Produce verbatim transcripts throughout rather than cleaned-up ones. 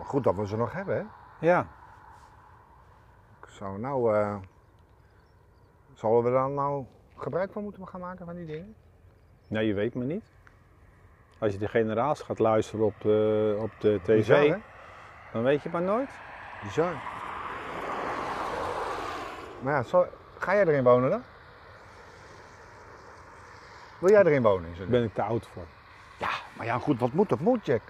Goed dat we ze nog hebben, hè? Ja. Zo, nou, uh, zullen we dan nou gebruik van moeten gaan maken van die dingen? Nou, je weet maar niet. Als je de generaals gaat luisteren op de, op de tv, Bizar, hè? Dan weet je maar nooit. Bizar. Maar ja, zo, ga jij erin wonen dan? Wil jij erin wonen? Daar ben ik te oud voor. Ja, maar ja goed, wat moet dat moet, Jack?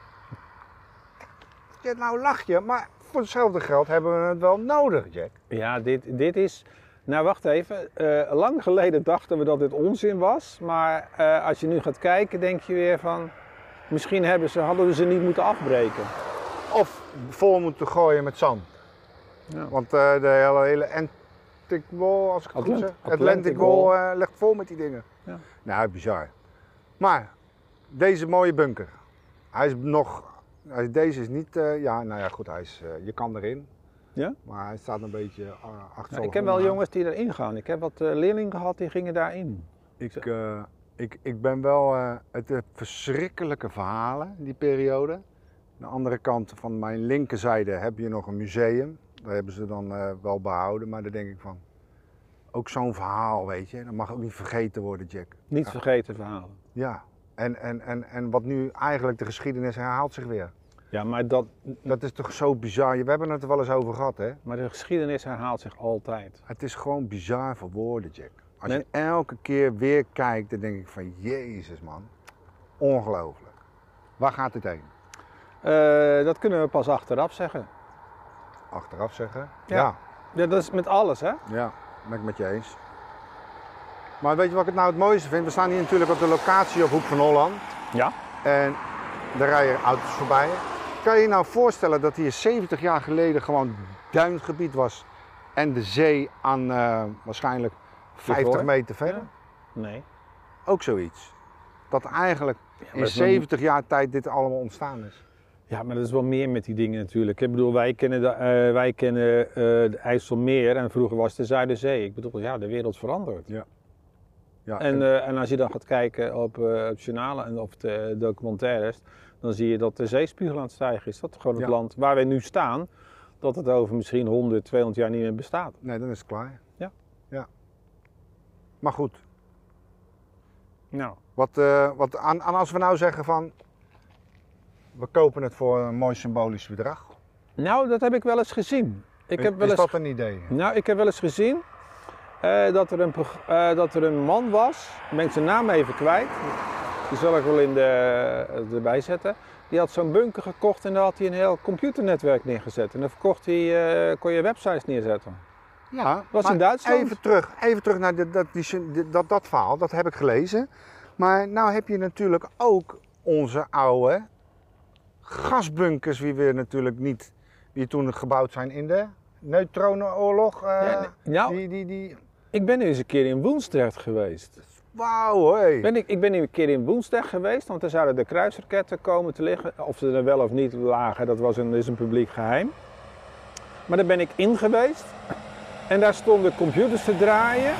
Ja, nou lach je, maar voor hetzelfde geld hebben we het wel nodig, Jack. Ja, dit, dit is... Nou, wacht even. Uh, lang geleden dachten we dat dit onzin was. Maar uh, als je nu gaat kijken, denk je weer van... Misschien hebben ze, hadden we ze niet moeten afbreken. Of vol moeten gooien met zand. Ja. Want uh, de hele, hele Atlantic Wall, als ik het Atlant goed zeg, Atlantic, Atlantic Wall uh, ligt vol met die dingen. Ja. Nou, bizar. Maar, deze mooie bunker. Hij is nog... Deze is niet... Uh, ja, nou ja, goed, hij is, uh, je kan erin. Ja? Maar hij staat een beetje uh, achter. Nou, ik heb wel jongens die erin gaan. Ik heb wat uh, leerlingen gehad die gingen daarin. Ik, uh, ik, ik ben wel... Uh, het uh, verschrikkelijke verhalen, die periode. Aan de andere kant van mijn linkerzijde heb je nog een museum. Daar hebben ze dan uh, wel behouden. Maar daar denk ik van... Ook zo'n verhaal, weet je. Dat mag ook niet vergeten worden, Jack. Niet ja. vergeten verhalen. Ja. En, en, en, en wat nu eigenlijk de geschiedenis herhaalt zich weer. Ja, maar dat... Dat is toch zo bizar. We hebben het er wel eens over gehad, hè? Maar de geschiedenis herhaalt zich altijd. Het is gewoon bizar voor woorden, Jack. Als nee. je elke keer weer kijkt, dan denk ik van... Jezus, man. Ongelooflijk. Waar gaat dit heen? Uh, dat kunnen we pas achteraf zeggen. Achteraf zeggen? Ja. Ja. Ja, dat is met alles, hè? Ja, ben ik met je eens. Maar weet je wat ik het nou het mooiste vind? We staan hier natuurlijk op de locatie op Hoek van Holland. Ja. En daar rijden auto's voorbij. Kan je je nou voorstellen dat hier zeventig jaar geleden gewoon duingebied was en de zee aan uh, waarschijnlijk vijftig meter verder? Ja. Nee. Ook zoiets. Dat eigenlijk ja, in zeventig nog... jaar tijd dit allemaal ontstaan is. Ja, maar dat is wel meer met die dingen natuurlijk. Ik bedoel, wij kennen de, uh, wij kennen, uh, de IJsselmeer en vroeger was het de Zuiderzee. Ik bedoel, ja, de wereld verandert. Ja. Ja, en, en... Uh, en als je dan gaat kijken op, uh, op journalen en of de documentaires, dan zie je dat de zeespiegel aan het stijgen is. Dat is gewoon het ja. land waar wij nu staan, dat het over misschien honderd, tweehonderd jaar niet meer bestaat. Nee, dan is het klaar. Ja. Ja. Maar goed. Nou. Wat, uh, wat aan, aan als we nou zeggen van, we kopen het voor een mooi symbolisch bedrag. Nou, dat heb ik wel eens gezien. Ik is heb wel is eens... dat een idee? Nou, ik heb wel eens gezien uh, dat, er een, uh, dat er een man was, ik ben zijn naam even kwijt, die zal ik wel in de, uh, erbij zetten. Die had zo'n bunker gekocht en daar had hij een heel computernetwerk neergezet. En dan verkocht hij, uh, kon je websites neerzetten. Ja, dat was in Duitsland. Even terug, even terug naar de, dat, die, dat, dat verhaal, dat heb ik gelezen. Maar nou heb je natuurlijk ook onze oude gasbunkers, die weer natuurlijk niet, die toen gebouwd zijn in de neutronenoorlog. Uh, ja, nou, die, die, die... Ik ben eens een keer in Woensdrecht geweest. Wauw, hé. Ben ik, ik ben een keer in Woensdrecht geweest, want er zouden de kruisraketten komen te liggen. Of ze er wel of niet lagen, dat was een, is een publiek geheim. Maar daar ben ik in geweest. En daar stonden computers te draaien.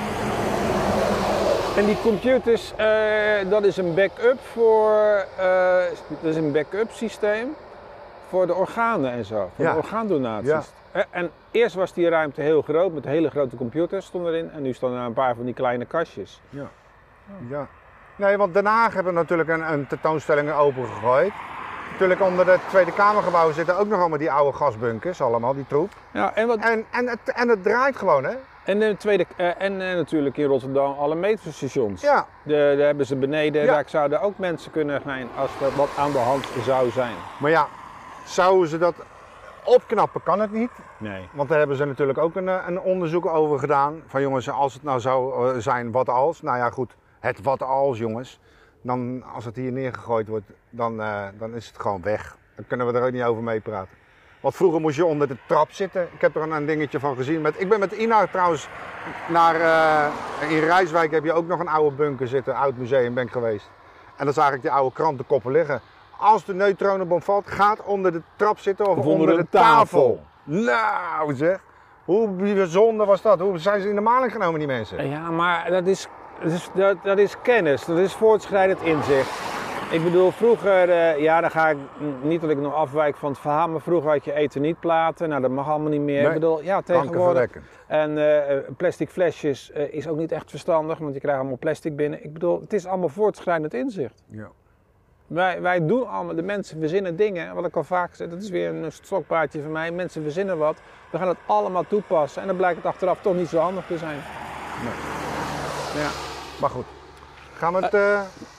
En die computers, uh, dat is een backup voor, uh, dat is een backup systeem voor de organen en zo, voor ja. de orgaandonaties. Ja. En eerst was die ruimte heel groot, met hele grote computers stonden erin. En nu staan er een paar van die kleine kastjes. Ja. Ja. Nee, want Den Haag hebben natuurlijk een, een tentoonstelling opengegooid. Natuurlijk onder de Tweede Kamergebouwen zitten ook nog allemaal die oude gasbunkers, allemaal, die troep. Ja, en, wat... en, en, het, en het draait gewoon, hè? En, de tweede, uh, en uh, natuurlijk in Rotterdam alle metrostations. Ja. De, daar hebben ze beneden, ja. daar zouden ook mensen kunnen zijn als er wat aan de hand zou zijn. Maar ja, zouden ze dat opknappen, kan het niet. Nee. Want daar hebben ze natuurlijk ook een, een onderzoek over gedaan. Van jongens, als het nou zou zijn, wat als? Nou ja, goed, het wat als, jongens. Dan, als het hier neergegooid wordt, dan, uh, dan is het gewoon weg. Dan kunnen we er ook niet over meepraten. Want vroeger moest je onder de trap zitten. Ik heb er een, een dingetje van gezien. Met, ik ben met Ina trouwens naar... Uh, in Rijswijk heb je ook nog een oude bunker zitten. Oud museum ben ik geweest. En dan zag ik die oude krantenkoppen liggen. Als de neutronenbom valt, gaat onder de trap zitten of, of onder, onder de, de tafel. tafel. Nou zeg. Hoe bijzonder was dat? Hoe zijn ze in de maling genomen, die mensen? Ja, maar dat is, dat is, dat, dat is kennis. Dat is voortschrijdend inzicht. Ik bedoel, vroeger, uh, ja, dan ga ik niet dat ik nog afwijk van het verhaal, maar vroeger had je eten niet platen. Nou, dat mag allemaal niet meer. Nee, ik bedoel, ja, tegenwoordig. kankerverwekkend. En uh, plastic flesjes uh, is ook niet echt verstandig, want je krijgt allemaal plastic binnen. Ik bedoel, het is allemaal voortschrijdend inzicht. Ja. Wij, wij doen allemaal, de mensen verzinnen dingen, wat ik al vaak zeg, dat is weer een stokpaardje van mij. Mensen verzinnen wat, we gaan het allemaal toepassen en dan blijkt het achteraf toch niet zo handig te zijn. Nee. Ja. Maar goed, gaan we het... Uh,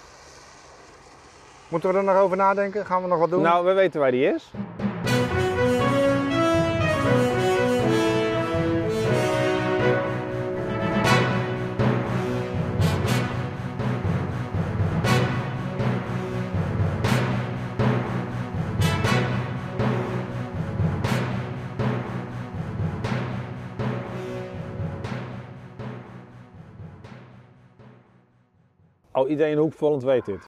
moeten we er nog over nadenken? Gaan we nog wat doen? Nou, we weten waar die is. Oh, iedereen in Hoek Volland weet dit.